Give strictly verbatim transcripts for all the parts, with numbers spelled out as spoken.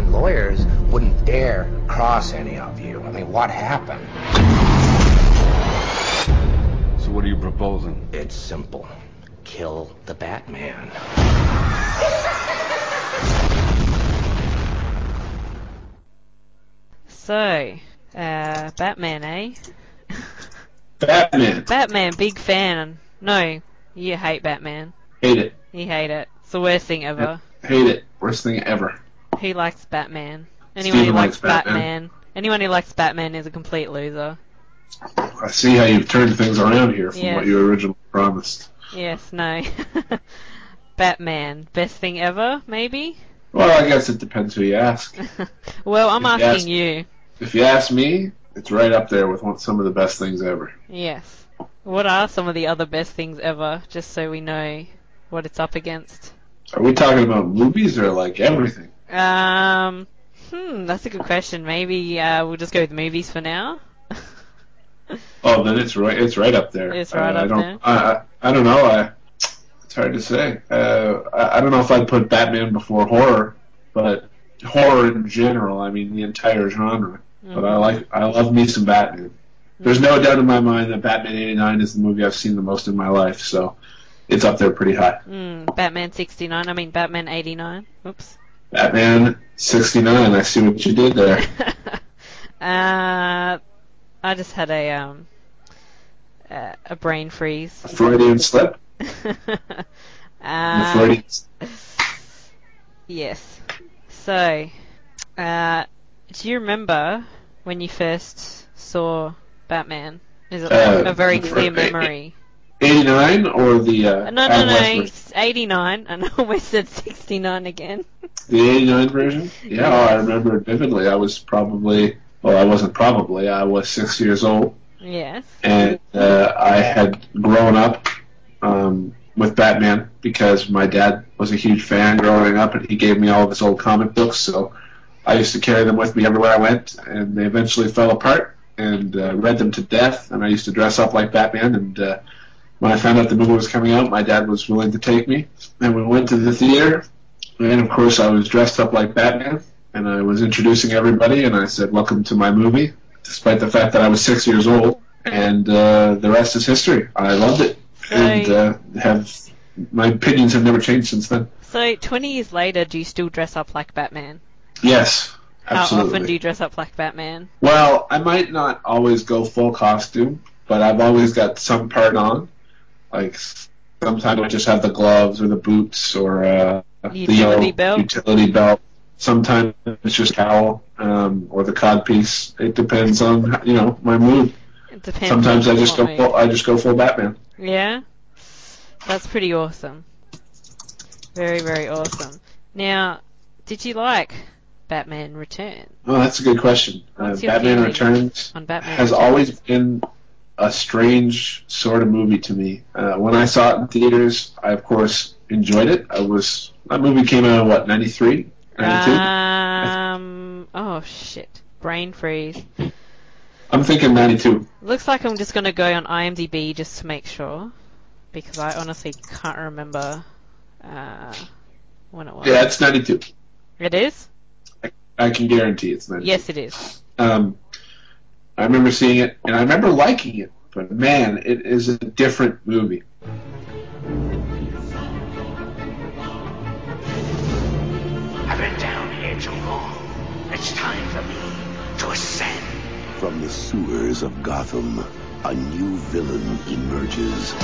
and lawyers wouldn't dare cross any of you. I mean, what happened? So what are you proposing? It's simple. Kill the Batman. So, uh, Batman, eh? Batman. Batman, big fan. No, you hate Batman. Hate it. You hate it. It's the worst thing ever. Hate it. Worst thing ever. Who likes Batman? Anyone Steven who likes, likes Batman. Batman. Anyone who likes Batman is a complete loser. I see how you've turned things around here from Yes. what you originally promised. Yes, no. Batman, best thing ever, maybe? Well, I guess it depends who you ask. Well, I'm If you asking ask- you. If you ask me, it's right up there with one, some of the best things ever. Yes. What are some of the other best things ever, just so we know what it's up against? Are we talking about movies or like everything? Um, hmm, that's a good question. Maybe uh, we'll just go with movies for now. Oh, then it's right. It's right up there. It's right uh, up I don't, there. I, I, I don't know. I, it's hard to say. Uh, I, I don't know if I'd put Batman before horror, but horror in general. I mean, the entire genre. Mm. But I like. I love me some Batman. There's no doubt in my mind that Batman eighty-nine is the movie I've seen the most in my life. So it's up there pretty high. Mm, Batman sixty-nine. I mean Batman eighty-nine. Oops. Batman sixty-nine. I see what you did there. uh, I just had a um uh, a brain freeze. A Freudian slip. uh, The Freudian. Yes. So, uh, do you remember when you first saw Batman? Is it like Uh, a very for- clear memory? eighty-nine or the uh, No, no, Adam no, West version? it's eighty-nine, and I almost said sixty-nine again. The eighty-nine version? Yeah, Yes. I remember it vividly. I was probably, well, I wasn't probably, I was six years old, Yes. and uh, I had grown up um, with Batman because my dad was a huge fan growing up, and he gave me all of his old comic books, so I used to carry them with me everywhere I went, and they eventually fell apart, and uh, read them to death, and I used to dress up like Batman, and uh, when I found out the movie was coming out, my dad was willing to take me, and we went to the theater. And, of course, I was dressed up like Batman, and I was introducing everybody, and I said, welcome to my movie, despite the fact that I was six years old, and uh, the rest is history. I loved it, So- and uh, have my opinions have never changed since then. So, twenty years later, do you still dress up like Batman? Yes, How absolutely. often do you dress up like Batman? Well, I might not always go full costume, but I've always got some part on. Like, sometimes I just have the gloves or the boots or uh, Utility the yellow belt? utility belt. Sometimes it's just towel um, or the cod piece. It depends on, you know, my mood. It depends. Sometimes on I just what go mood. full, I just go full Batman. Yeah? That's pretty awesome. Very, very awesome. Now, did you like Batman Returns? Oh, that's a good question. Uh, What's your Batman feeling Returns on Batman has Returns? always been a strange sort of movie to me. Uh, when I saw it in theaters, I of course enjoyed it. I was that movie came out in what ninety-three, ninety-two. Um, oh shit. Brain freeze. I'm thinking ninety-two. Looks like I'm just gonna go on IMDb just to make sure. Because I honestly can't remember uh, when it was. Yeah, it's ninety-two. It is? I, I can guarantee it's ninety-two. Yes, it is. Um, I remember seeing it, and I remember liking it. But man, it is a different movie. I've been down here too long. It's time for me to ascend. From the sewers of Gotham, a new villain emerges.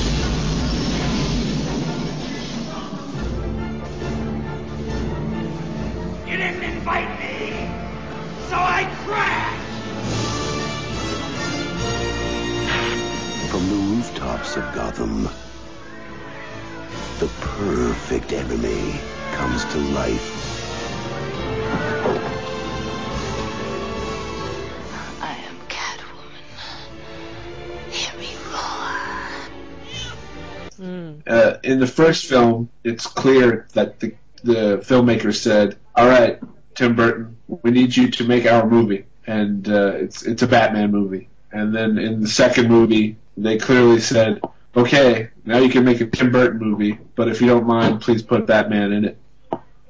You didn't invite me, so I crashed. From the rooftops of Gotham, the perfect enemy comes to life. I am Catwoman. Hear me roar. Mm. Uh, in the first film, it's clear that the the filmmaker said, "All right, Tim Burton, we need you to make our movie," and uh, it's it's a Batman movie. And then in the second movie, they clearly said, "Okay, now you can make a Tim Burton movie, but if you don't mind, please put Batman in it."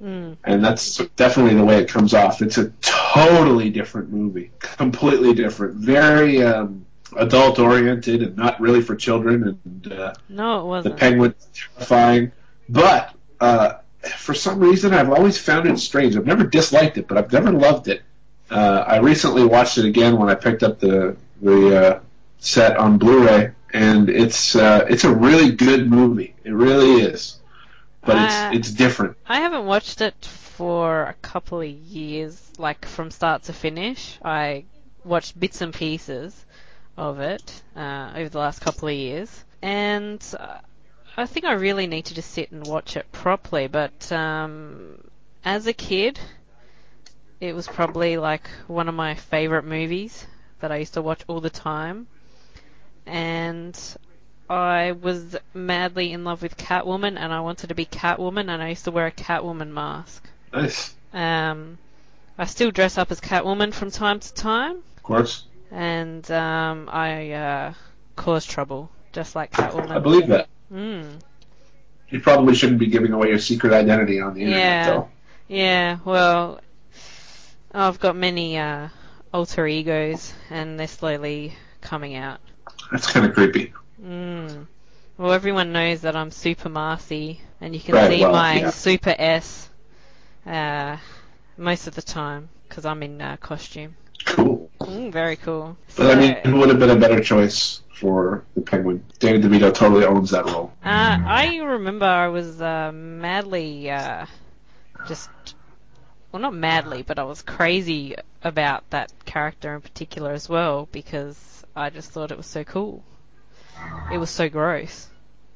Mm. And that's definitely the way it comes off. It's a totally different movie. Completely different. Very um, adult-oriented and not really for children. And uh, No, it the wasn't. Penguin's terrifying. But uh, for some reason, I've always found it strange. I've never disliked it, but I've never loved it. Uh, I recently watched it again when I picked up the, the uh, set on Blu-ray, and it's uh, it's a really good movie. It really is. But it's Uh, it's different. I haven't watched it for a couple of years, like from start to finish. I watched bits and pieces of it uh, over the last couple of years, and uh, I think I really need to just sit and watch it properly. But um, as a kid, it was probably like one of my favourite movies that I used to watch all the time, and I was madly in love with Catwoman, and I wanted to be Catwoman, and I used to wear a Catwoman mask. Nice. Um, I still dress up as Catwoman from time to time, Of course. and um, I uh, cause trouble, just like Catwoman. I believe that. Mm. You probably shouldn't be giving away your secret identity on the internet, Yeah, though. yeah. Well, I've got many uh, alter egos, and they're slowly coming out. That's kind of creepy. Mm. Well, everyone knows that I'm Super Marcy, and you can Right, see well, my yeah. Super S uh, most of the time because I'm in uh, costume. Cool. Mm, very cool. But I mean, So, who would have been a better choice for the Penguin? Danny DeVito totally owns that role. uh, I remember I was uh, madly uh, just, well, not madly, but I was crazy about that character in particular as well because I just thought it was so cool. It was so gross.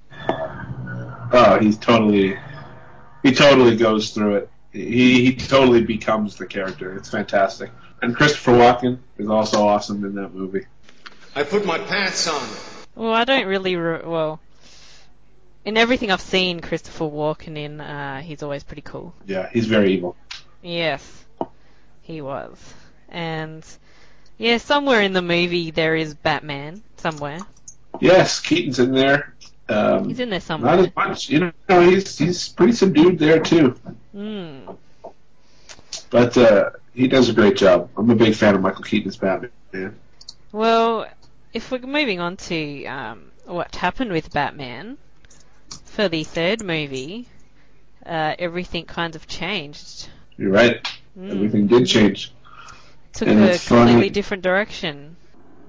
Oh, he's totally, he totally goes through it. He he totally becomes the character. It's fantastic. And Christopher Walken is also awesome in that movie. I put my pants on. Well, I don't really, re- well, in everything I've seen Christopher Walken in, uh, he's always pretty cool. Yeah, he's very evil. Yes, he was. And, yeah, somewhere in the movie there is Batman, somewhere. Yes, Keaton's in there. Um, He's in there somewhere. Not as much, you know. He's he's pretty subdued there too. Hmm. But uh, he does a great job. I'm a big fan of Michael Keaton's Batman. Well, if we're moving on to um, what happened with Batman, for the third movie, uh, everything kind of changed. You're right. Mm. Everything did change. Took And a it's completely funny. different direction.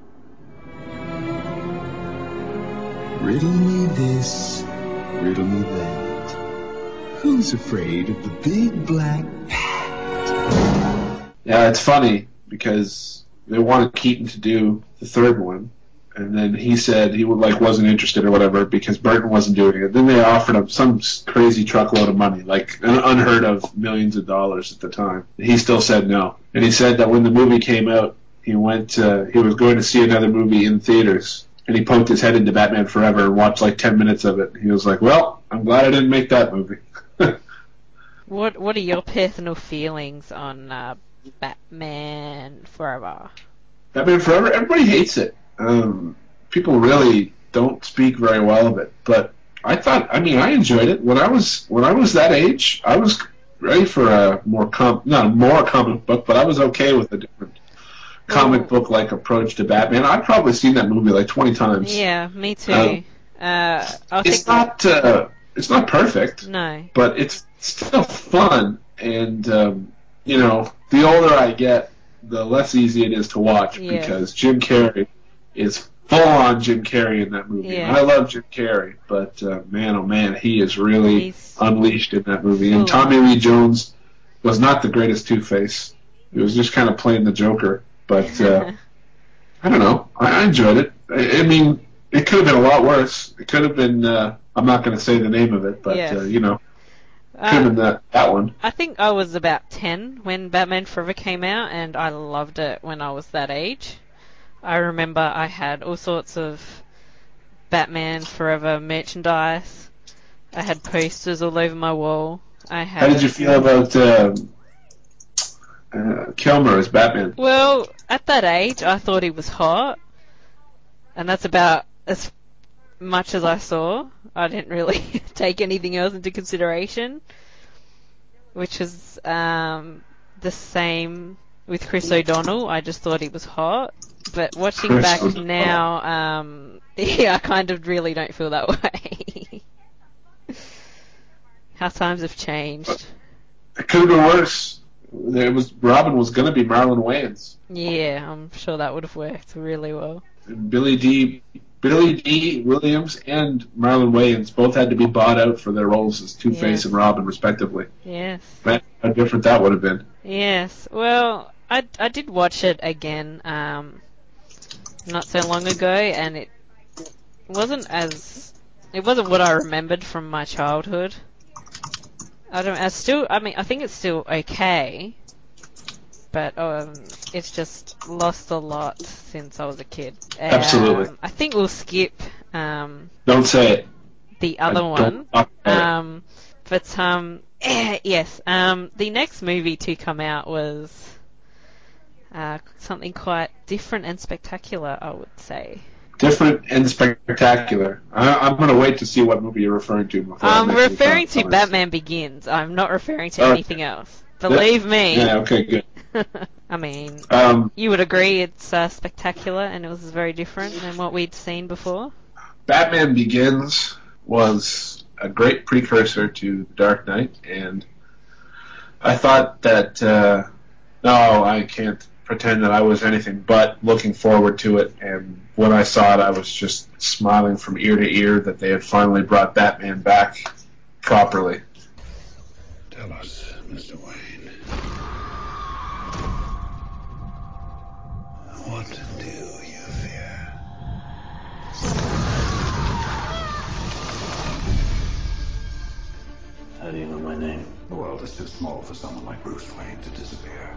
Riddle me this, riddle me that. Who's afraid of the big black hat? Yeah, it's funny because they wanted Keaton to do the third one, and then he said he would, like wasn't interested or whatever because Burton wasn't doing it. Then they offered him some crazy truckload of money, like an unheard of millions of dollars at the time. He still said no, and he said that when the movie came out, he went uh, he was going to see another movie in theaters. And he poked his head into Batman Forever and watched like ten minutes of it. He was like, well, I'm glad I didn't make that movie. What What are your personal feelings on uh, Batman Forever? Batman Forever, everybody hates it. Um, people really don't speak very well of it. But I thought, I mean, I enjoyed it. When I was when I was that age, I was ready for a more, com- not a more comic book, but I was okay with a different comic book like approach to Batman. I've probably seen that movie like twenty times. Yeah, me too. Um, uh, I It's think not uh, it's not perfect, no. but it's still fun. And um, you know, the older I get, the less easy it is to watch Yeah. because Jim Carrey is full on Jim Carrey in that movie. Yeah. And I love Jim Carrey, but uh, man, oh man, he is really He's unleashed in that movie. full And Tommy Lee Jones was not the greatest Two-Face. He was just kind of playing the Joker. But uh, I don't know. I, I enjoyed it. I, I mean, it could have been a lot worse. It could have been. Uh, I'm not going to say the name of it, but Yes. uh, you know, could Uh, have been that that one. I think I was about ten when Batman Forever came out, and I loved it when I was that age. I remember I had all sorts of Batman Forever merchandise. I had posters all over my wall. I had. How did you feel about um, uh, Kilmer as Batman? Well, at that age, I thought he was hot, and that's about as much as I saw. I didn't really take anything else into consideration. which is um, the same with Chris O'Donnell. I just thought he was hot. But watching Chris back O'Donnell. now, um, yeah, I kind of really don't feel that way. How times have changed. It could have been worse. It was Robin was going to be Marlon Wayans. Yeah, I'm sure that would have worked really well. And Billy D. Billy D. Williams and Marlon Wayans both had to be bought out for their roles as Two-Face Yes. and Robin, respectively. Yes. Man, how different that would have been. Yes. Well, I, I did watch it again um, not so long ago, and it wasn't as it wasn't what I remembered from my childhood. I don't. I still. I mean, I think it's still okay, but um, it's just lost a lot since I was a kid. Absolutely. Um, I think we'll skip um, Don't say it. the other I one. don't talk about it. Um, but um, yes. Um, the next movie to come out was uh, something quite different and spectacular, I would say. Different and spectacular. I, I'm going to wait to see what movie you're referring to before I I'm make any referring to comments. Batman Begins. I'm not referring to Okay. anything else. Believe me. Yeah, okay, good. I mean, Um, you would agree it's uh, spectacular and it was very different than what we'd seen before? Batman Begins was a great precursor to Dark Knight, and I thought that, uh, no, I can't pretend that I was anything but looking forward to it, and when I saw it, I was just smiling from ear to ear that they had finally brought Batman back properly. Tell us, Mister Wayne. What do you fear? How do you know my name? The world is too small for someone like Bruce Wayne to disappear.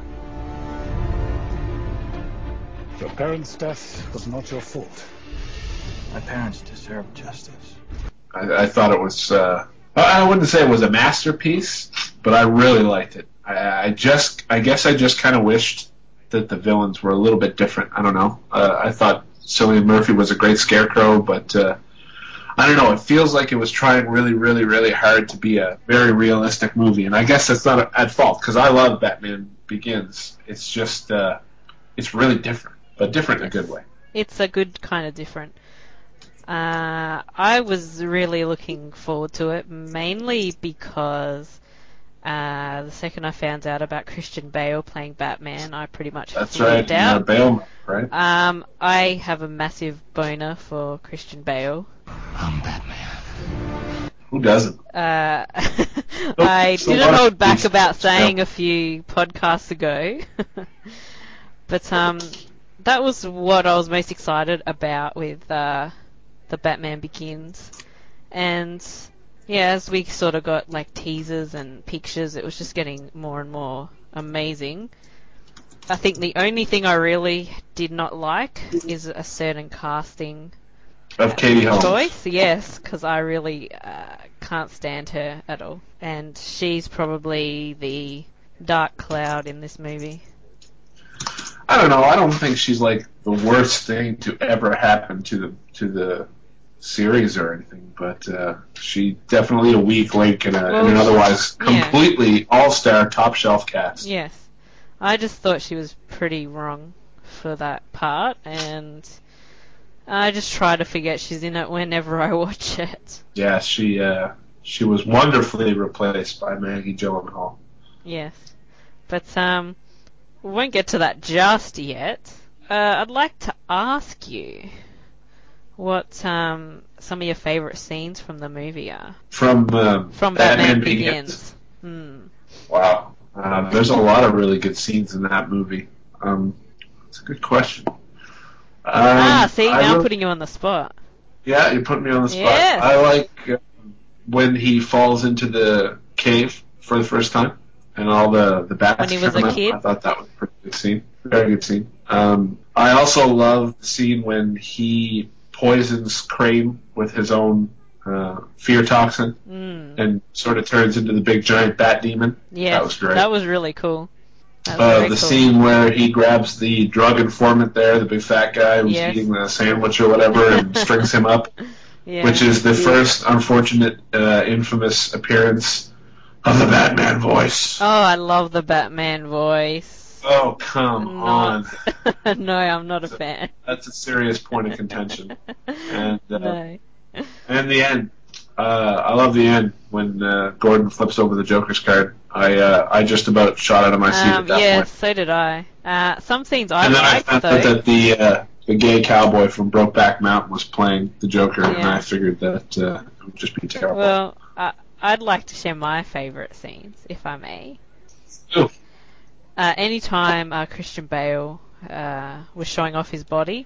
Your parents' death was not your fault. My parents deserve justice. I, I thought it was, uh, I wouldn't say it was a masterpiece, but I really liked it. I, I just, I guess I just kind of wished that the villains were a little bit different. I don't know. Uh, I thought Cillian Murphy was a great Scarecrow, but uh, I don't know. It feels like it was trying really, really, really hard to be a very realistic movie, and I guess that's not at fault because I love Batman Begins. It's just, uh, it's really different, but different in a good way. It's a good kind of different. Uh, I was really looking forward to it, mainly because uh, the second I found out about Christian Bale playing Batman, I pretty much That's flipped right, out. you're Bale, right? Um, I have a massive boner for Christian Bale. I'm Batman. Who doesn't? Uh, I so didn't what- hold back about Yeah. saying a few podcasts ago, but um, that was what I was most excited about with uh, the Batman Begins, and yeah, as we sort of got like teasers and pictures, it was just getting more and more amazing. I think the only thing I really did not like is a certain casting Of Katie Holmes. choice, yes, because I really uh, can't stand her at all. And she's probably the dark cloud in this movie. I don't know. I don't think she's like the worst thing to ever happen to the to the series or anything, but uh, she definitely a weak link in, a, Well, in an otherwise yeah. completely all-star top shelf cast. Yes. I just thought she was pretty wrong for that part, and I just try to forget she's in it whenever I watch it. Yeah, she uh, she was wonderfully replaced by Maggie Gyllenhaal. Yes. But um, we won't get to that just yet. Uh, I'd like to ask you what um, some of your favourite scenes from the movie are. From um, From Batman, Batman Begins. Begins. Hmm. Wow. Uh, there's a lot of really good scenes in that movie. Um, it's a good question. Um, ah, see, I now I'm re- putting you on the spot. Yeah, you put me on the spot. Yes. I like uh, when he falls into the cave for the first time and all the, the bats When he was come a out. kid? I thought that was a pretty good scene. Very good scene. Um, I also love the scene when he poisons Crane with his own uh, fear toxin Mm. and sort of turns into the big giant bat demon. Yes, That was great. that was really cool. That was Uh, very the cool. scene where he grabs the drug informant there, the big fat guy who's Yes. eating the sandwich or whatever, and strings him up, Yeah. which is the first unfortunate, uh, infamous appearance of the Batman voice. Oh, I love the Batman voice. Oh, come Not... on. No, I'm not a fan. That's a serious point of contention. And uh, No. and in the end, uh, I love the end when uh, Gordon flips over the Joker's card. I uh, I just about shot out of my seat Um, at that yeah, point. so did I. Uh, some scenes I And then liked, I found though. out that the uh, the gay cowboy from Brokeback Mountain was playing the Joker, and Yeah. I figured that uh, it would just be terrible. Well, I, I'd like to share my favourite scenes, if I may. Ooh. Uh, anytime uh, Christian Bale uh, was showing off his body.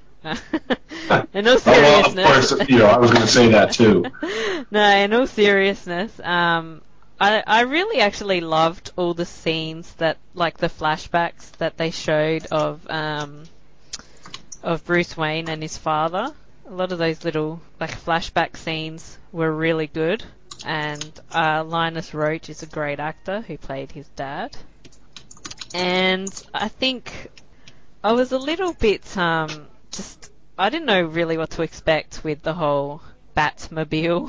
In all Oh, well, of seriousness. course, you know, I was going to say that too. No, in all seriousness, um, I I really actually loved all the scenes that, like the flashbacks that they showed of um of Bruce Wayne and his father. A lot of those little like flashback scenes were really good, and uh, Linus Roach is a great actor who played his dad. And I think I was a little bit um just I didn't know really what to expect with the whole Batmobile.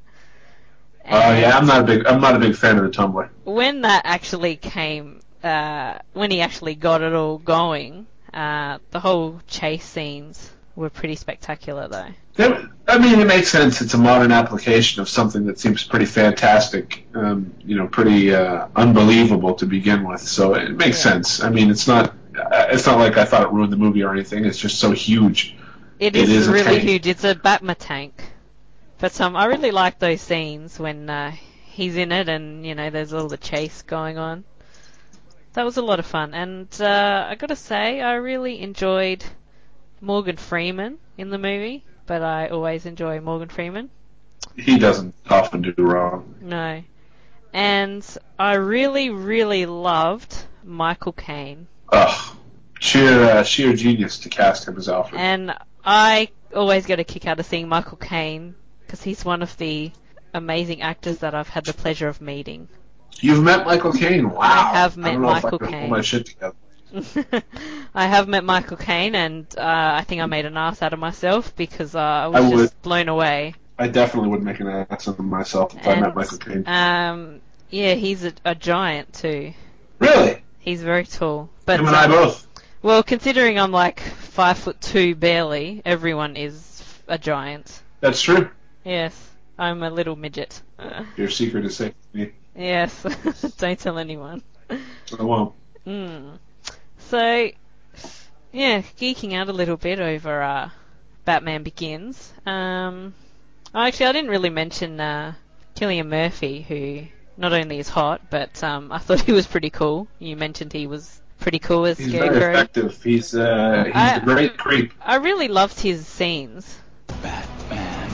Oh uh, yeah, I'm not a big I'm not a big fan of the Tumbler. When that actually came, uh, when he actually got it all going, uh, the whole chase scenes were pretty spectacular, though. They, I mean, it makes sense. It's a modern application of something that seems pretty fantastic, um, you know, pretty uh, unbelievable to begin with. So it makes Yeah. sense. I mean, it's not uh, it's not like I thought it ruined the movie or anything. It's just so huge. It is, it is really a huge. It's a Batma tank. But um, I really like those scenes when uh, he's in it and, you know, there's all the chase going on. That was a lot of fun. And uh, I gotta say, I really enjoyed Morgan Freeman in the movie, but I always enjoy Morgan Freeman. He doesn't often do wrong. No. And I really, really loved Michael Caine. Ugh. Sheer, uh, sheer genius to cast him as Alfred. And I always get a kick out of seeing Michael Caine, because he's one of the amazing actors that I've had the pleasure of meeting. You've met Michael Caine? Wow. I have met I don't know Michael if I can Caine. pull my shit together. I have met Michael Caine, and uh, I think I made an ass out of myself because uh, I was I just would. blown away. I definitely would make an ass of myself if and, I met Michael Caine. Um, yeah, he's a, a giant too. Really? He's very tall. But, Him and I um, both. Well, considering I'm like five foot two barely, everyone is a giant. That's true. Yes, I'm a little midget. Uh, Your secret is safe with me. yes, don't tell anyone. I won't. Mm. So, yeah, geeking out a little bit over uh, Batman Begins. Um, oh, actually, I didn't really mention uh, Cillian Murphy, who not only is hot, but um, I thought he was pretty cool. You mentioned he was pretty cool as He's Scarecrow. very effective. He's uh, he's I, a great creep. I really loved his scenes. Batman.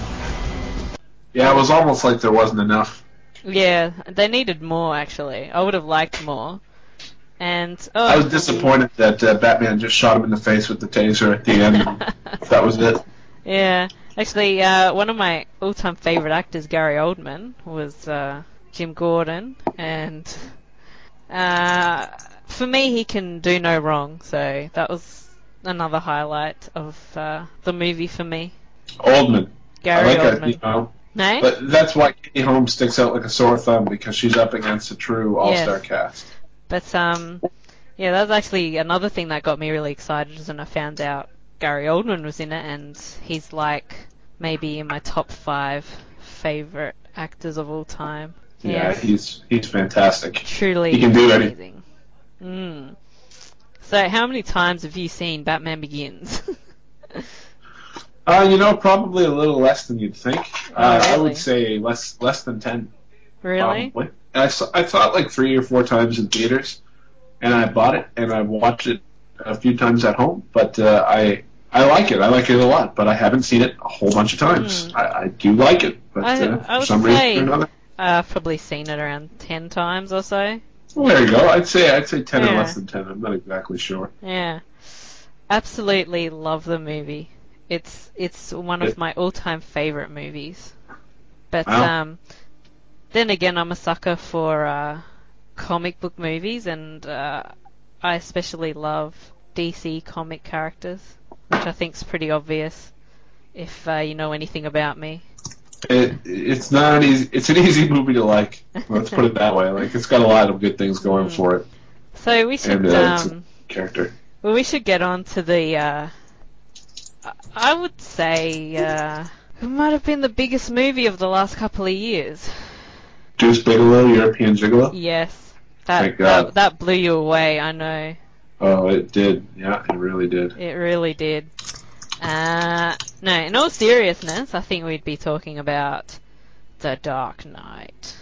Yeah, it was almost like there wasn't enough. Yeah, they needed more, actually. I would have liked more. And oh, I was disappointed that uh, Batman just shot him in the face with the taser at the end. That was it. Yeah, actually, uh, one of my all-time favorite actors, Gary Oldman, was uh, Jim Gordon, and uh, for me, he can do no wrong. So that was another highlight of uh, the movie for me. Oldman. Gary I like Oldman. that, you know. No? But that's why Katie Holmes sticks out like a sore thumb, because she's up against a true all-star Yes. cast. But um, yeah, that was actually another thing that got me really excited, is when I found out Gary Oldman was in it, and he's like maybe in my top five favorite actors of all time. Yeah, Yes. he's he's fantastic. Truly He can do amazing. Mm. So, how many times have you seen Batman Begins? Uh, you know, probably a little less than you'd think. Oh, uh, I really? would say less less than ten. Really? Probably. And I saw, I saw it like three or four times in theaters, and I bought it and I watched it a few times at home. But uh, I I like it. I like it a lot. But I haven't seen it a whole bunch of times. Hmm. I, I do like it, but I, uh, I for would some say reason or another. I've probably seen it around ten times or so. Well, there you go. I'd say I'd say ten or Yeah. less than ten. I'm not exactly sure. Yeah. Absolutely love the movie. It's it's one of It- my all-time favorite movies. But Wow. um, then again, I'm a sucker for uh, comic book movies, and uh, I especially love D C comic characters, which I think's pretty obvious if uh, you know anything about me. It it's not an easy. It's an easy movie to like. Let's put it that way. Like it's got a lot of good things going for it. So we should And, uh, it's a um, character. well, we should get on to the. Uh, I- I would say uh, it might have been the biggest movie of the last couple of years. Deuce Bigelow, European Gigolo. Yes, that Thank God. that that blew you away. I know. Oh, it did. Yeah, it really did. It really did. Uh, no, in all seriousness, I think we'd be talking about The Dark Knight.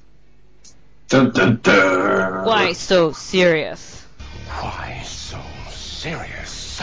Dun, dun, dun. Why so serious? Why so serious?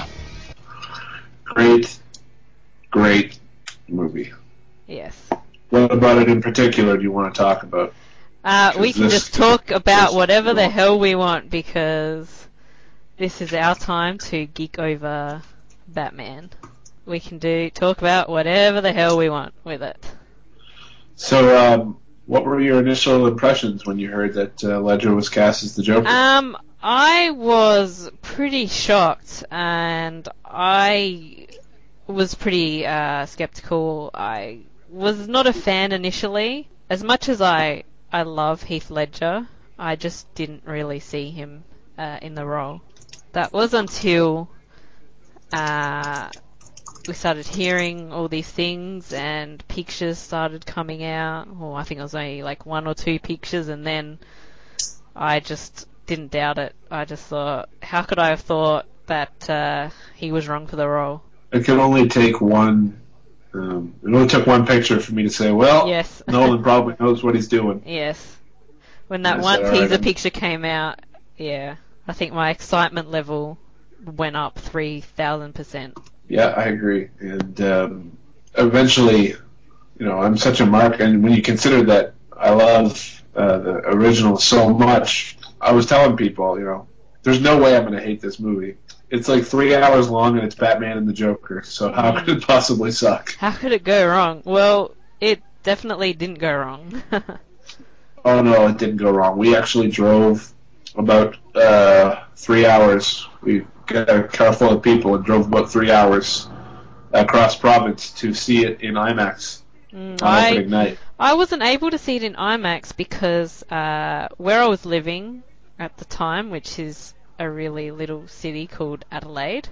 Great, great movie. Yes. What about it in particular do you want to talk about? Uh, we can this- just talk about this- whatever the hell we want because this is our time to geek over Batman. We can do talk about whatever the hell we want with it. So, um, what were your initial impressions when you heard that uh, Ledger was cast as the Joker? Um, I was pretty shocked, and I was pretty uh, skeptical. I was not a fan initially. As much as I, I love Heath Ledger, I just didn't really see him uh, in the role. That was until uh, we started hearing all these things and pictures started coming out. Well, I think it was only like one or two pictures, and then I just didn't doubt it. I just thought, how could I have thought that uh, he was wrong for the role? It can only take one. Um, it only took one picture for me to say, well, Yes. Nolan probably knows what he's doing. Yes. When that I one said, "All teaser right, I'm-" picture came out, yeah, I think my excitement level went up three thousand percent. Yeah, I agree. And um, eventually, you know, I'm such a mark, and when you consider that I love uh, the original so much, I was telling people, you know, there's no way I'm going to hate this movie. It's like three hours long, and it's Batman and the Joker, so how could it possibly suck? How could it go wrong? Well, it definitely didn't go wrong. Oh, no, it didn't go wrong. We actually drove about uh, three hours. We got a car full of people and drove about three hours across province to see it in IMAX Mm, on I, opening night. I wasn't able to see it in IMAX because uh, where I was living at the time, which is a really little city called Adelaide,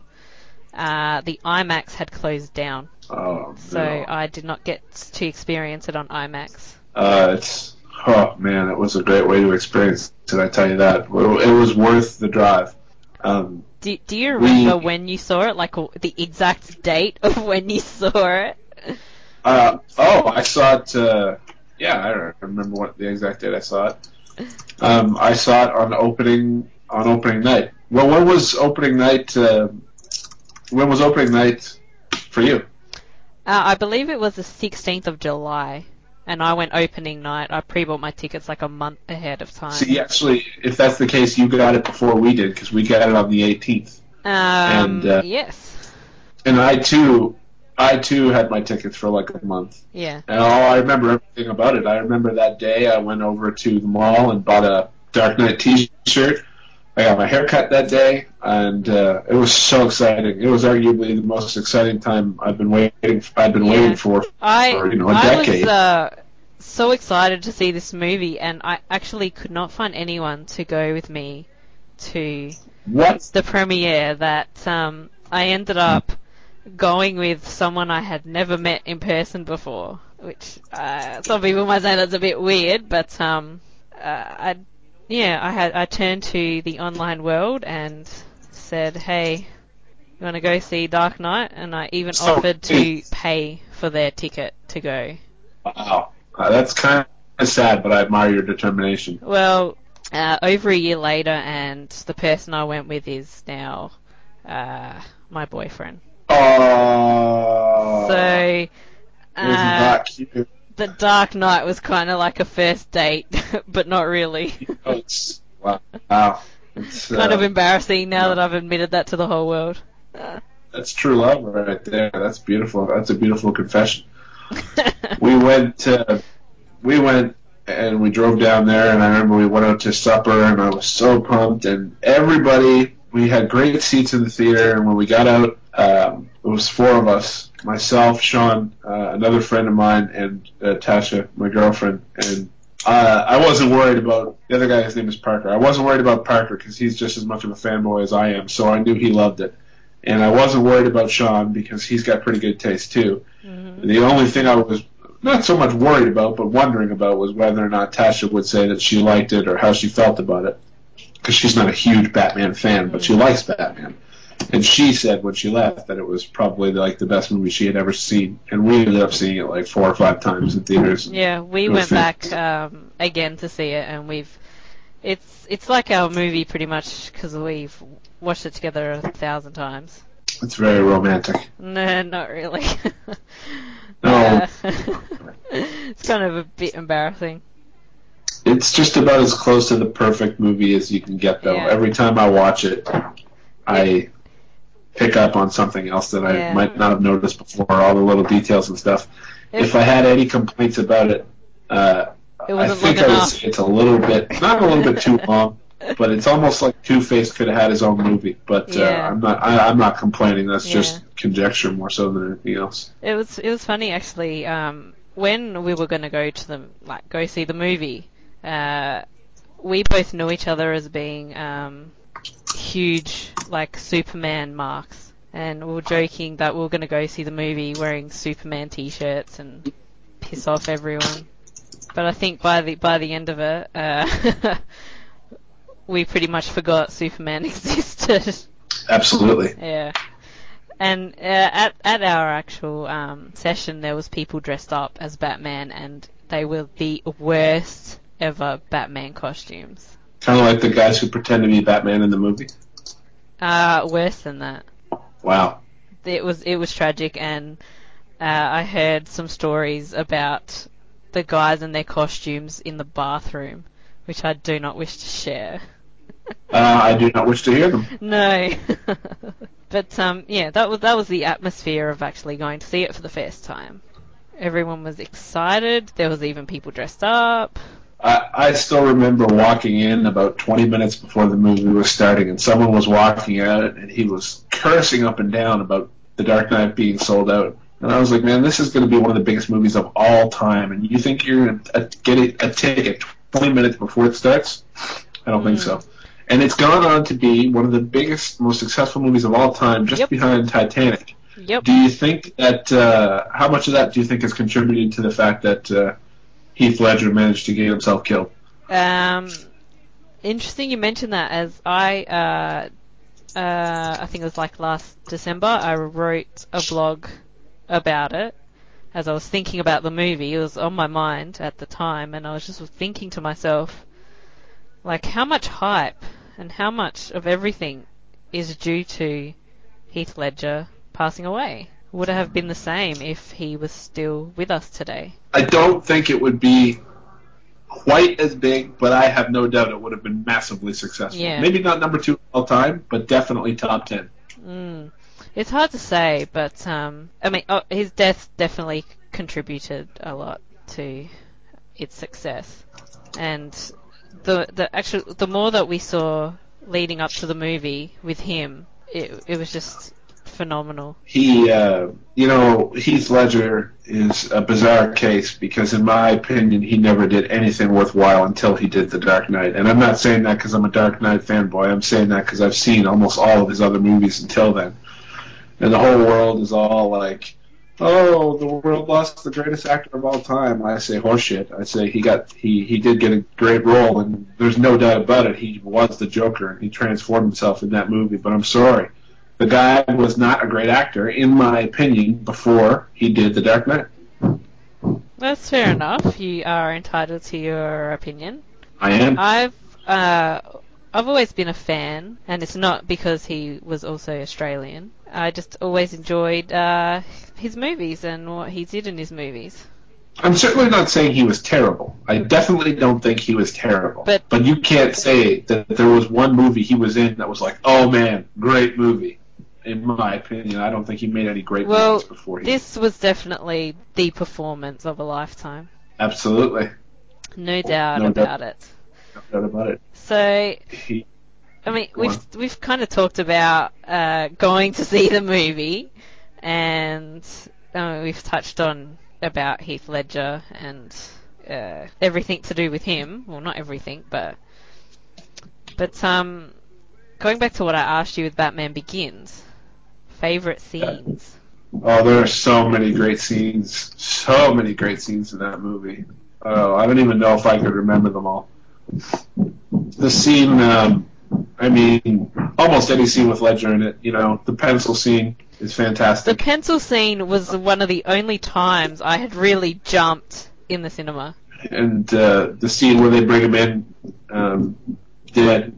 uh, the IMAX had closed down. Oh, So no. I did not get to experience it on IMAX. Uh, it's oh man, it was a great way to experience it. I tell you that. Well, it was worth the drive. Um, Do, do you remember we, when you saw it? Like the exact date of when you saw it? uh, oh, I saw it. Uh, yeah, I don't remember what the exact date I saw it. Um, I saw it on opening on opening night. Well, when was opening night? Uh, when was opening night for you? Uh, I believe it was the sixteenth of July, and I went opening night. I pre-bought my tickets like a month ahead of time. See, actually, if that's the case, you got it before we did because we got it on the eighteenth. Um, and uh, yes. And I too, I too had my tickets for like a month. Yeah. And all I remember everything about it. I remember that day I went over to the mall and bought a Dark Knight T-shirt. I got my hair cut that day, and uh, it was so exciting. It was arguably the most exciting time I've been waiting. I've been Yeah. waiting for, I, for you know a I decade. was uh, so excited to see this movie, and I actually could not find anyone to go with me to What? the premiere that um, I ended up going with someone I had never met in person before, which uh, some people might say that's a bit weird, but um, uh, I, yeah, I had I turned to the online world and said, "Hey, you want to go see Dark Knight?" And I even So- offered to pay for their ticket to go. Wow, uh, that's kind of sad, but I admire your determination. Well, uh, over a year later, and the person I went with is now uh, my boyfriend. Oh, So, isn't uh, that cute? the Dark Knight was kind of like a first date, but not really. Oh, it's, wow, wow. It's, kind uh, of embarrassing now no. that I've admitted that to the whole world. That's true love right there. That's beautiful. That's a beautiful confession. we went, uh, we went, and we drove down there, and I remember we went out to supper, and I was so pumped, and everybody, we had great seats in the theater, and when we got out, Um, it was four of us: myself, Sean, uh, another friend of mine, and uh, Tasha, my girlfriend. And uh, I wasn't worried about the other guy. His name is Parker. I wasn't worried about Parker because he's just as much of a fanboy as I am. So I knew he loved it. And I wasn't worried about Sean because he's got pretty good taste too. Mm-hmm. The only thing I was not so much worried about, but wondering about, was whether or not Tasha would say that she liked it or how she felt about it. Because she's not a huge Batman fan, but she likes Batman. And she said when she left that it was probably like the best movie she had ever seen. And we ended up seeing it like four or five times in theaters. Yeah, we went back um, again to see it, and we've it's it's like our movie pretty much because we've watched it together a thousand times. It's very romantic. No, not really. No. Uh, it's kind of a bit embarrassing. It's just about as close to the perfect movie as you can get, though. Yeah. Every time I watch it, I pick up on something else that I yeah. might not have noticed before, all the little details and stuff. It, if I had any complaints about it, uh, it I think I would say it's a little bit, not a little bit too long, but it's almost like Two-Face could have had his own movie. But yeah. uh, I'm not, I, I'm not complaining. That's yeah. just conjecture more so than anything else. It was, it was funny actually. Um, when we were going to go to the, like, go see the movie, uh, we both knew each other as being um, huge, like, Superman marks. And we were joking that we were going to go see the movie wearing Superman t-shirts and piss off everyone. But I think by the by the end of it, uh, we pretty much forgot Superman existed. Absolutely. Yeah. And uh, at at our actual um, session, there was people dressed up as Batman, and they were the worst ever Batman costumes. Kind of like the guys who pretend to be Batman in the movie? Uh, worse than that. Wow. It was it was tragic, and uh, I heard some stories about the guys in their costumes in the bathroom, which I do not wish to share. uh, I do not wish to hear them. No. But um, yeah, that was that was the atmosphere of actually going to see it for the first time. Everyone was excited. There was even people dressed up. I, I still remember walking in about twenty minutes before the movie was starting, and someone was walking out, and he was cursing up and down about The Dark Knight being sold out. And I was like, man, this is going to be one of the biggest movies of all time, and you think you're going to get a, a ticket twenty minutes before it starts? I don't mm. think so. And it's gone on to be one of the biggest, most successful movies of all time, just yep. behind Titanic. Yep. Do you think that, uh, how much of that do you think has contributed to the fact that uh, Heath Ledger managed to get himself killed? Um, interesting you mentioned that, as I, uh, uh, I think it was like last December, I wrote a blog about it. As I was thinking about the movie, it was on my mind at the time, and I was just thinking to myself, like, how much hype and how much of everything is due to Heath Ledger passing away? Would it have been the same if he was still with us today? I don't think it would be quite as big, but I have no doubt it would have been massively successful. Yeah. Maybe not number two all time, but definitely top ten. Mm. It's hard to say, but um, I mean, oh, his death definitely contributed a lot to its success. And the the actual the more that we saw leading up to the movie with him, it it was just phenomenal. He, uh, you know, Heath Ledger is a bizarre case because, in my opinion, he never did anything worthwhile until he did The Dark Knight. And I'm not saying that because I'm a Dark Knight fanboy. I'm saying that because I've seen almost all of his other movies until then. And the whole world is all like, oh, the world lost the greatest actor of all time. I say horseshit. I say he got he, he did get a great role, and there's no doubt about it. He was the Joker, and he transformed himself in that movie. But I'm sorry. The guy was not a great actor, in my opinion, before he did The Dark Knight. That's fair enough. You are entitled to your opinion. I am. I've uh, I've always been a fan, and it's not because he was also Australian. I just always enjoyed uh, his movies and what he did in his movies. I'm certainly not saying he was terrible. I definitely don't think he was terrible. But, but you can't say that there was one movie he was in that was like, oh man, great movie. In my opinion, I don't think he made any great well, movies before he... Well, this was definitely the performance of a lifetime. Absolutely. No doubt no about doubt. it. No doubt about it. So, he I mean, Go we've on. we've kind of talked about uh, going to see the movie, and uh, we've touched on about Heath Ledger and uh, everything to do with him. Well, not everything, but but um, going back to what I asked you with Batman Begins, favorite scenes. Oh, there are so many great scenes. So many great scenes in that movie. Oh, I don't even know if I could remember them all. The scene, um, I mean, almost any scene with Ledger in it. You know, the pencil scene is The fantastic. pencil scene was one of the only times I had really jumped in the cinema. And uh, the scene where they bring him in um, dead.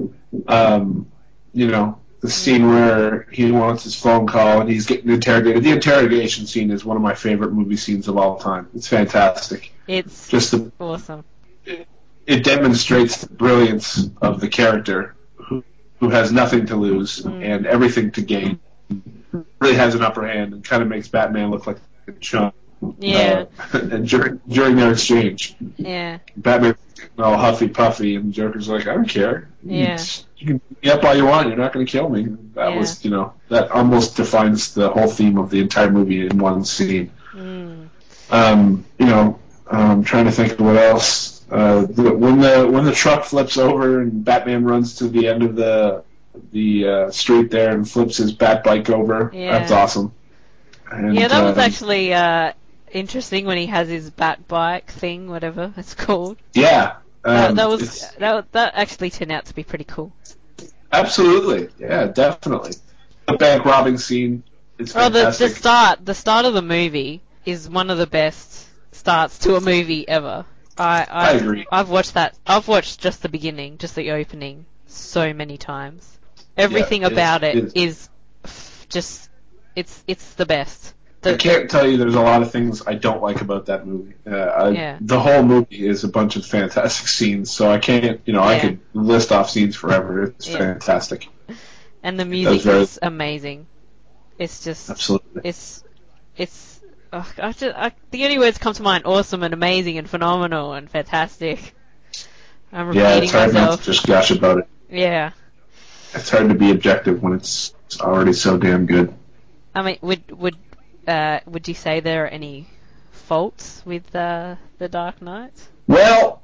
Um, you know, the scene where he wants his phone call and he's getting interrogated. The interrogation scene is one of my favorite movie scenes of all time. It's fantastic. It's Just the, awesome. it, it demonstrates the brilliance of the character who, who has nothing to lose Mm. and everything to gain. Really has an upper hand and kind of makes Batman look like a chump. Yeah. Uh, and during, during their exchange, Yeah. Batman's getting all huffy puffy, and Joker's like, I don't care. Yeah. You can beat me up all you want. You're not going to kill me. That Yeah. was, you know, that almost defines the whole theme of the entire movie in one scene. Mm. Um, you know, I'm trying to think of what else. Uh, the, when the when the truck flips over and Batman runs to the end of the the uh, street there and flips his bat bike over, Yeah. that's awesome. And, Yeah, that was um, actually uh, interesting when he has his bat bike thing, whatever it's called. yeah. That, Um, that was it's- that, that actually turned out to be pretty cool. Absolutely, yeah, definitely. The bank robbing scene is Oh, the the fantastic. start the start of the movie is one of the best starts to a movie ever. I I I've, agree. I've watched that. I've watched just the beginning, just the opening, so many times. Everything Yeah, it- about it it- is f- just it's it's the best. I The, can't tell you there's a lot of things I don't like about that movie. Uh, I, Yeah. The whole movie is a bunch of fantastic scenes, so I can't, you know, I Yeah. could list off scenes forever. It's Yeah. fantastic. and the music very- is amazing. It's just Absolutely. it's it's ugh, I just, I, the only words come to mind: awesome and amazing and phenomenal and fantastic. I'm Yeah, repeating it's hard not myself. to just gush about it. Yeah. It's hard to be objective when it's already so damn good. I mean, would would uh, would you say there are any faults with uh, the Dark Knight? Well,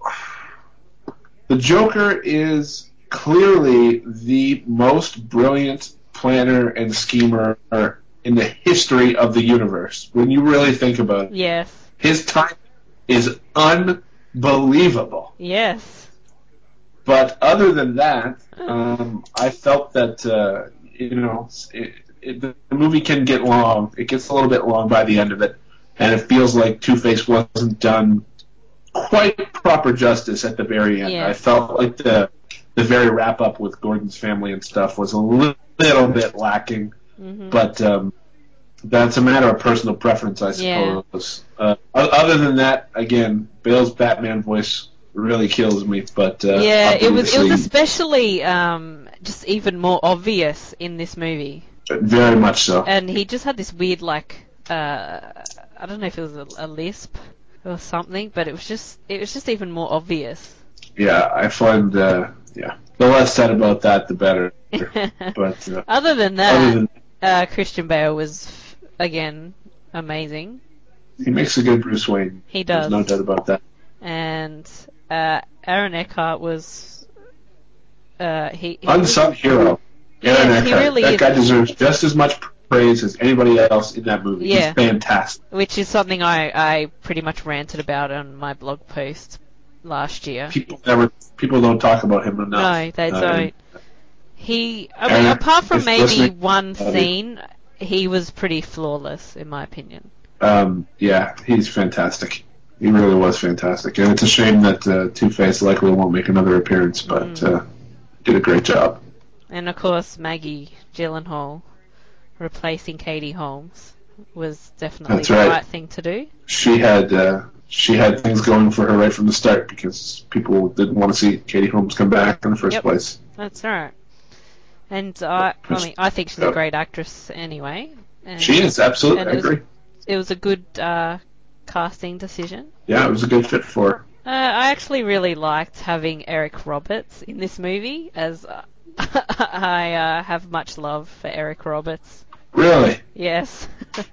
the Joker is clearly the most brilliant planner and schemer in the history of the universe. When you really think about it, Yes. his time is unbelievable. Yes. But other than that, um, I felt that uh, you know it, it, the movie can get long. It gets a little bit long by the end of it, and it feels like Two-Face wasn't done quite proper justice at the very end. Yeah. I felt like the the very wrap up with Gordon's family and stuff was a little, little bit lacking, Mhm. but um, that's a matter of personal preference, I Yeah. suppose. Uh, o- other than that, again, Bale's Batman voice really kills me. But uh, Yeah, it was it was obviously- especially um, just even more obvious in this movie, very much so. and he just had this weird like uh, I don't know if it was a, a lisp or something, but it was just it was just even more obvious. Yeah, I find uh, yeah the less said about that, the better. But uh, Other than that, other than uh, Christian Bale was f- again amazing, he makes a good Bruce Wayne. He does. There's no doubt about that. and uh, Aaron Eckhart was uh, he, he Unsung hero. Yeah, Aaron he Eckhart. really that is. guy deserves just as much praise as anybody else in that movie. Yeah. He's fantastic. which is something I, I pretty much ranted about on my blog post last year. People never, people don't talk about him enough. No, they Uh, don't. He, I Aaron, mean, apart from if maybe listening- one uh, scene, he was pretty flawless in my opinion. Um, yeah, he's fantastic. He really was fantastic, and it's a shame that uh, Two-Face likely won't make another appearance, but Mm. uh, did a great job. And of course, Maggie Gyllenhaal replacing Katie Holmes was definitely That's the right. right thing to do. She had uh, she had things going for her right from the start because people didn't want to see Katie Holmes come back in the first Yep. place. That's right. And I, I mean, I think she's a Yep. great actress anyway. And, She is, absolutely, and I it was, agree. It was a good uh, casting decision. Yeah, it was a good fit for her. Uh, I actually really liked having Eric Roberts in this movie as uh, I uh, have much love for Eric Roberts. Really? Yes.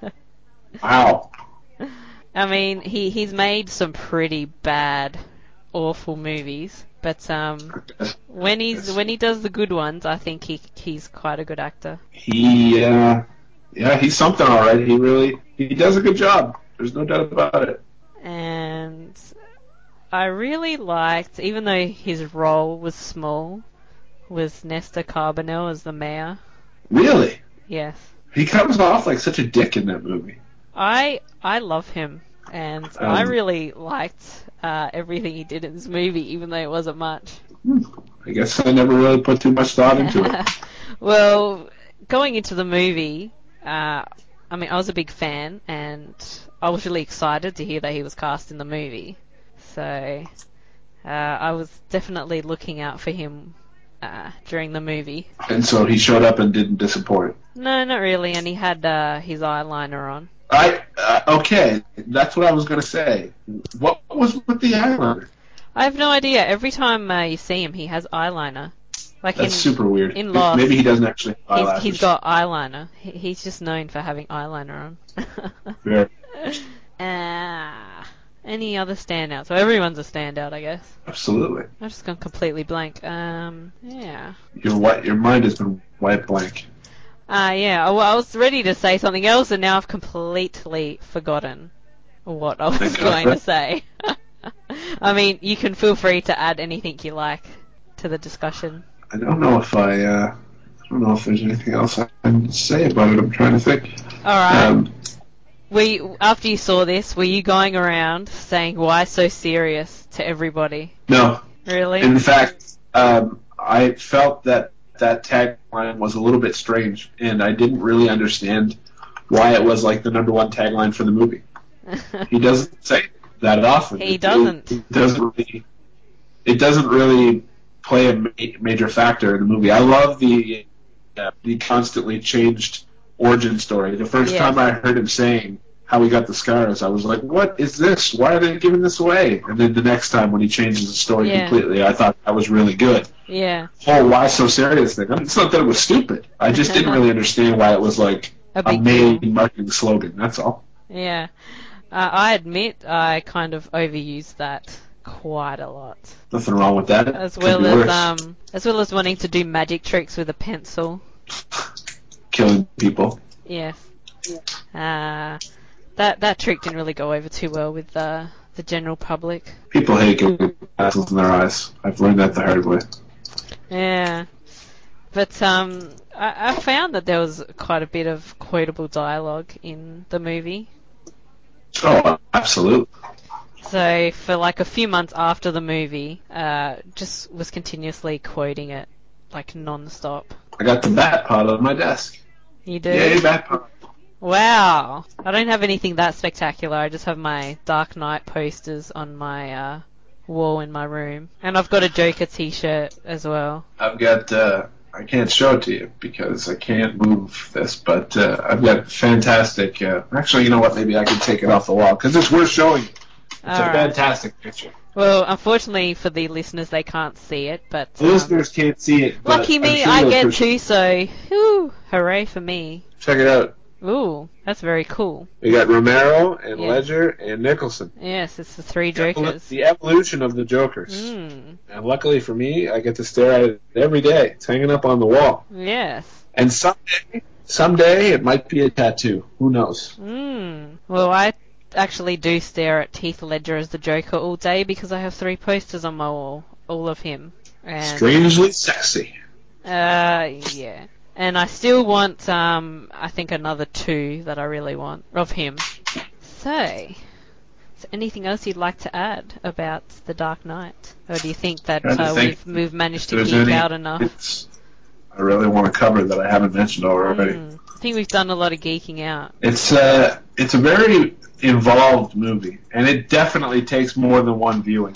Wow. I mean, he he's made some pretty bad, awful movies, but um, when he's when he does the good ones, I think he he's quite a good actor. He, uh, yeah, he's something, all right. He really he does a good job. There's no doubt about it. And I really liked, even though his role was small, was Nestor Carbonell as the mayor. Really? Yes. He comes off like such a dick in that movie. I I love him, and um, I really liked uh, everything he did in this movie, even though it wasn't much. I guess I never really put too much thought into it. Well, going into the movie, uh, I mean, I was a big fan, and I was really excited to hear that he was cast in the movie. So uh, I was definitely looking out for him uh, during the movie. And so he showed up and didn't disappoint. No, not really, and he had uh, his eyeliner on. I uh, okay, that's what I was going to say. What was with the eyeliner? I have no idea. Every time uh, you see him, he has eyeliner. Like That's in, super weird. In Lost, maybe he doesn't actually have eyelashes. He's, he's got eyeliner. He, he's just known for having eyeliner on. Fair. uh, any other standouts? Well, everyone's a standout, I guess. Absolutely. I've just gone completely blank. Um, yeah. Your white, your mind has been white blank. Uh, yeah, well, I was ready to say something else, and now I've completely forgotten what I was going to say. I mean, you can feel free to add anything you like to the discussion. I don't know if I, uh, I don't know if there's anything else I can say about it. I'm trying to think. All right. Um, were you, after you saw this, were you going around saying, why so serious to everybody? No. Really? In fact, um, I felt that that tagline was a little bit strange, and I didn't really understand why it was like the number one tagline for the movie. He doesn't say that often. He it, doesn't. It, it doesn't really. It doesn't really play a ma- major factor in the movie. I love the uh, the constantly changed origin story. The first yeah. time I heard him saying how he got the scars, I was like, "What is this? Why are they giving this away?" And then the next time when he changes the story yeah. completely, I thought that was really good. Yeah. Whole why so serious thing. I mean, it's not that it was stupid. I just didn't really understand why it was like a, a main deal. Marketing slogan. That's all. Yeah. Uh, I admit I kind of overused that quite a lot. Nothing wrong with that. As well as um, as well as wanting to do magic tricks with a pencil. Killing people. Yes. Uh, that that trick didn't really go over too well with uh, the general public. People hate getting pencils in their eyes. I've learned that the hard way. Yeah. But um, I, I found that there was quite a bit of quotable dialogue in the movie. Oh, absolutely. So for like a few months after the movie, uh, just was continuously quoting it, like non-stop. I got the bat pot on my desk. You do? Yay, bat pot. Wow. I don't have anything that spectacular. I just have my Dark Knight posters on my uh, wall in my room. And I've got a Joker t-shirt as well. I've got, uh, I can't show it to you because I can't move this, but uh, I've got fantastic, uh, actually, you know what, maybe I can take it off the wall because it's worth showing. It's All a right. fantastic picture. Well, unfortunately for the listeners, they can't see it, but... The um, listeners can't see it, but lucky me, sure I get push- to, so... Whew, hooray for me. Check it out. Ooh, that's very cool. We got Romero and Yeah. Ledger and Nicholson. Yes, it's the three The evolu- Jokers. The evolution of the Jokers. Mm. And luckily for me, I get to stare at it every day. It's hanging up on the wall. Yes. And someday, someday it might be a tattoo. Who knows? Mm. Well, I actually do stare at Heath Ledger as the Joker all day because I have three posters on my wall, all of him. And, Strangely sexy. Uh, yeah. And I still want, um, I think another two that I really want of him. So, is there anything else you'd like to add about The Dark Knight? Or do you think that uh, think we've, we've managed to there's geek any- out enough? It's, I really want to cover that I haven't mentioned already. Mm. I think we've done a lot of geeking out. It's uh, it's a very involved movie, and it definitely takes more than one viewing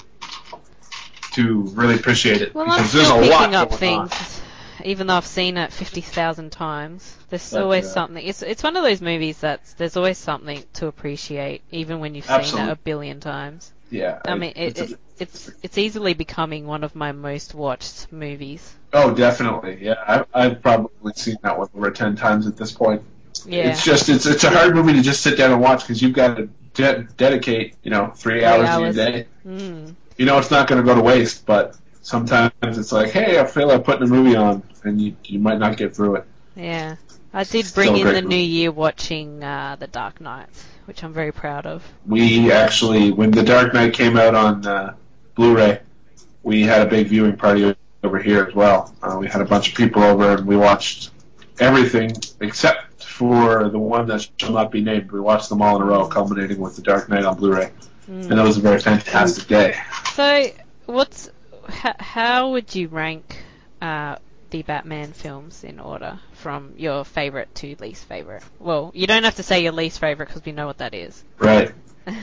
to really appreciate it. Well, I'm because there's still a lot picking up going things, on. even though I've seen it fifty thousand times. There's But, always uh, something. It's it's one of those movies that's there's always something to appreciate, even when you've seen Absolutely. it a billion times. Yeah, I mean, it, it's a, it, it's it's easily becoming one of my most watched movies. Oh, definitely. Yeah, I, I've probably seen that one over ten times at this point. Yeah. It's just it's it's a hard movie to just sit down and watch because you've got to de- dedicate you know three, Three hours, hours. of your day. Mm. You know it's not going to go to waste, but sometimes it's like, hey, I feel like putting a movie on, and you you might not get through it. Yeah. I did bring Still a in great the movie. new year watching uh, The Dark Knight, which I'm very proud of. We actually, when The Dark Knight came out on uh, Blu-ray, we had a big viewing party over here as well. Uh, we had a bunch of people over, and we watched everything except for the one that shall not be named. We watched them all in a row, culminating with The Dark Knight on Blu-ray. Mm. And it was a very fantastic day. So, what's h- how would you rank uh, the Batman films in order from your favorite to least favorite? Well, you don't have to say your least favorite because we know what that is. Right.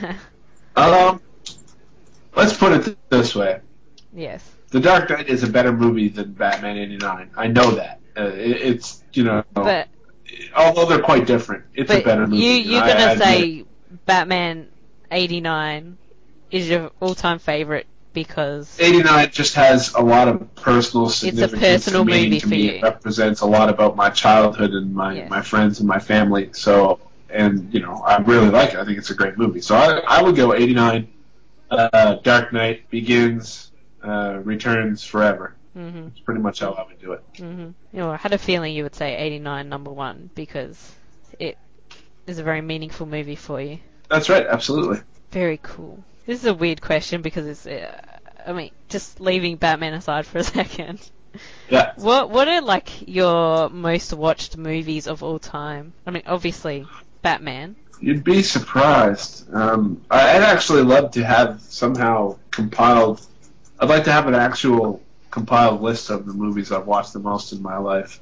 um, let's put it this way. Yes. The Dark Knight is a better movie than Batman eighty-nine. I know that. Uh, it, it's, you know, But although they're quite different, it's but a better movie. you and you're I- gonna I admit say it. Batman eighty-nine is your all-time favorite because eighty-nine just has a lot of personal significance personal and meaning movie to for me. you. It represents a lot about my childhood and my, Yes. my friends and my family. So, and, you know, I really like it. I think it's a great movie. So I, I would go eighty-nine, uh, Dark Knight, Begins, uh, Returns, Forever. Mhm. That's pretty much how I would do it. Mhm. You know, I had a feeling you would say eighty-nine number one because it is a very meaningful movie for you. That's right, absolutely. Very cool. This is a weird question because it's, uh, I mean, just leaving Batman aside for a second. Yeah. What What are like your most watched movies of all time? I mean, obviously Batman. You'd be surprised. Um, I- I'd actually love to have somehow compiled. I'd like to have an actual compiled list of the movies I've watched the most in my life.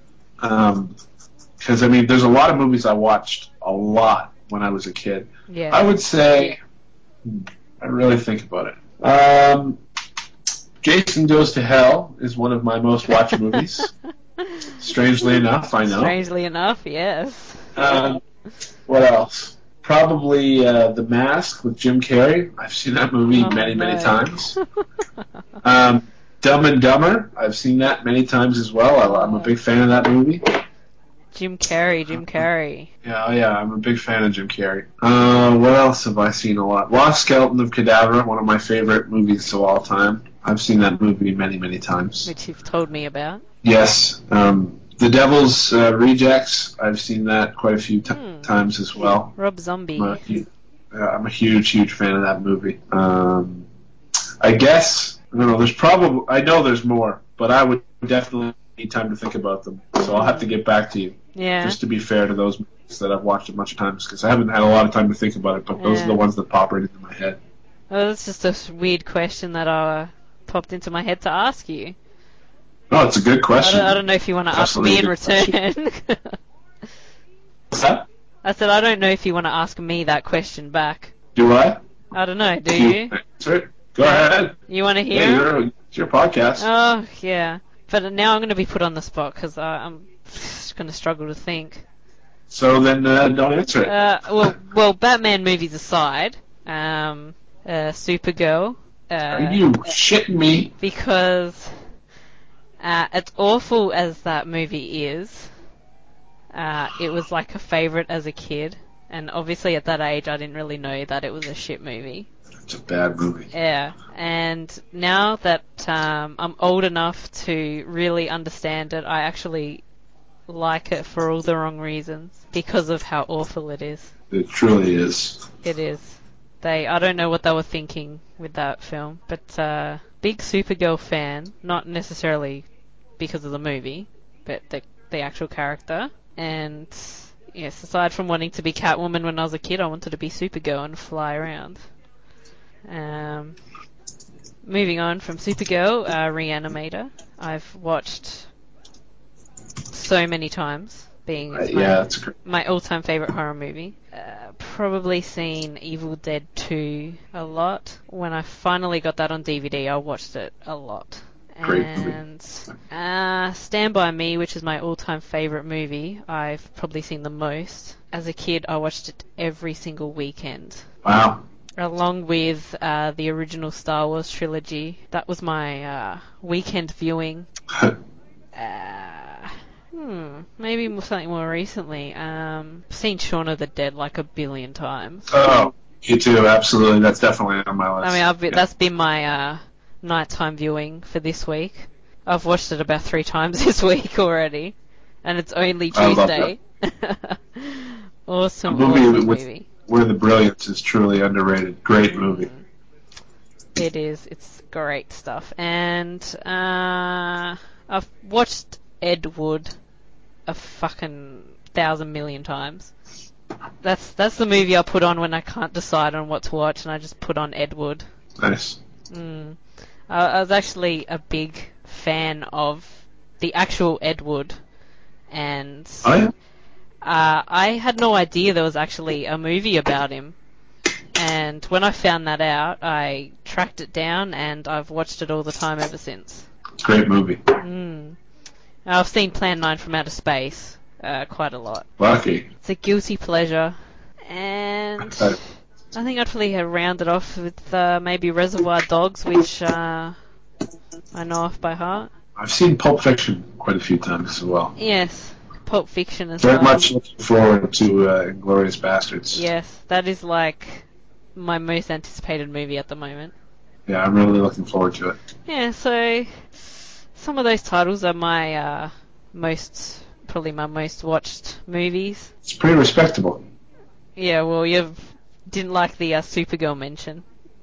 Because I mean, there's a lot of movies I watched a lot when I was a kid. Yeah. I would say, I really think about it. Um, Jason Goes to Hell is one of my most watched movies. Strangely enough, I know. Strangely enough, yes. Um, what else? Probably uh, The Mask with Jim Carrey. I've seen that movie Oh, many, many no. times. um, Dumb and Dumber. I've seen that many times as well. I, I'm a big fan of that movie. Jim Carrey, Jim Carrey. Yeah, oh yeah, I'm a big fan of Jim Carrey. Uh, what else have I seen a lot? Lost Skeleton of Cadavra, one of my favorite movies of all time. I've seen that movie many, many times. Which you've told me about. Yes. Um, The Devil's uh, Rejects. I've seen that quite a few t- Hmm. times as well. Rob Zombie. I'm a, hu- uh, I'm a huge, huge fan of that movie. Um, I guess, I don't know, there's probably, I know there's more, but I would definitely need time to think about them. So I'll have to get back to you. Yeah. Just to be fair to those movies that I've watched a bunch of times, because I haven't had a lot of time to think about it, but those Yeah. are the ones that pop right into my head. Well, that's just a s- weird question that uh, popped into my head to ask you. Oh, it's a good I question. don't, I don't know if you want to ask me in Absolutely return. What's that? I said I don't know if you want to ask me that question back. Do I? I don't know. Do Do you? Answer it? Go ahead. You want to hear? Yeah, you're, it's your podcast. Oh, yeah. But now I'm going to be put on the spot because I'm just going to struggle to think. So then uh, don't answer it. Uh, well, well, Batman movies aside, um, uh, Supergirl. Uh, Are you shitting me? Because uh, as awful as that movie is, uh, it was like a favourite as a kid. And obviously at that age I didn't really know that it was a shit movie. It's a bad movie. Yeah, and now that um, I'm old enough to really understand it, I actually like it for all the wrong reasons because of how awful it is. It truly is. It is. They, I don't know what they were thinking with that film, but uh, big Supergirl fan, not necessarily because of the movie, but the the actual character. And yes, aside from wanting to be Catwoman when I was a kid, I wanted to be Supergirl and fly around. Um, moving on from Supergirl, uh, Reanimator. I've watched so many times, being Uh, it's yeah, my, that's great. my all-time favorite horror movie. Uh, probably seen Evil Dead two a lot. When I finally got that on D V D, I watched it a lot. Great And uh, Stand By Me, which is my all-time favorite movie, I've probably seen the most. As a kid, I watched it every single weekend. Wow. along with uh, the original Star Wars trilogy. That was my uh, weekend viewing. uh, hmm, maybe more- something more recently. Um, I've seen Shaun of the Dead like a billion times. Oh, you too, absolutely. That's definitely on my list. I mean, I've been, Yeah. that's been my uh, nighttime viewing for this week. I've watched it about three times this week already, and it's only I love Tuesday. Awesome, A movie awesome with movie. where the brilliance is truly underrated. Great movie. It is. It's great stuff. And uh, I've watched Ed Wood a fucking thousand million times. That's that's the movie I put on when I can't decide on what to watch, and I just put on Ed Wood. Nice. Mm. Uh, I was actually a big fan of the actual Ed Wood, and Oh, yeah? uh, I had no idea there was actually a movie about him. And when I found that out, I tracked it down, and I've watched it all the time ever since. Great movie. Mm. I've seen Plan nine from Outer Space uh, quite a lot. Lucky. It's a guilty pleasure. And I think I'd probably have rounded off with uh, maybe Reservoir Dogs, which uh, I know off by heart. I've seen Pulp Fiction quite a few times as well. Yes, Pulp Fiction as Very well. much looking forward to uh, Inglourious Bastards. Yes, that is like my most anticipated movie at the moment. Yeah, I'm really looking forward to it. Yeah, so some of those titles are my uh, most, probably my most watched movies. It's pretty respectable. Yeah, well, you didn't like the uh, Supergirl mention.